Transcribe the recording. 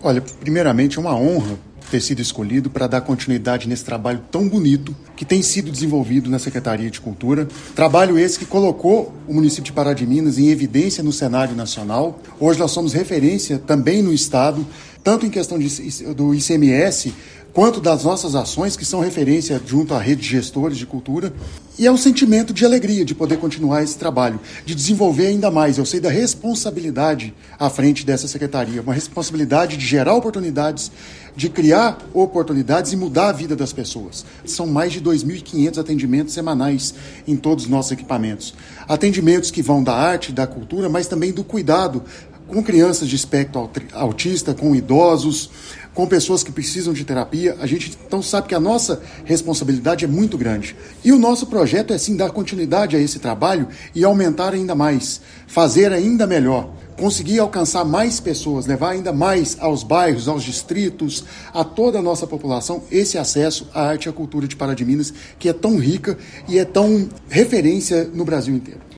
Olha, primeiramente é uma honra ter sido escolhido para dar continuidade nesse trabalho tão bonito que tem sido desenvolvido na Secretaria de Cultura. Trabalho esse que colocou o município de Pará de Minas em evidência no cenário nacional. Hoje nós somos referência também no Estado, tanto em questão do ICMS, quanto das nossas ações, que são referência junto à rede de gestores de cultura. E é um sentimento de alegria de poder continuar esse trabalho, de desenvolver ainda mais. Eu sei da responsabilidade à frente dessa secretaria, uma responsabilidade de gerar oportunidades, de criar oportunidades e mudar a vida das pessoas. São mais de 2.500 atendimentos semanais em todos os nossos equipamentos. Atendimentos que vão da arte, da cultura, mas também do cuidado com crianças de espectro autista, com idosos, com pessoas que precisam de terapia. A gente então sabe que a nossa responsabilidade é muito grande. E o nosso projeto é sim dar continuidade a esse trabalho e aumentar ainda mais, fazer ainda melhor, conseguir alcançar mais pessoas, levar ainda mais aos bairros, aos distritos, a toda a nossa população, esse acesso à arte e à cultura de Pará de Minas, que é tão rica e é tão referência no Brasil inteiro.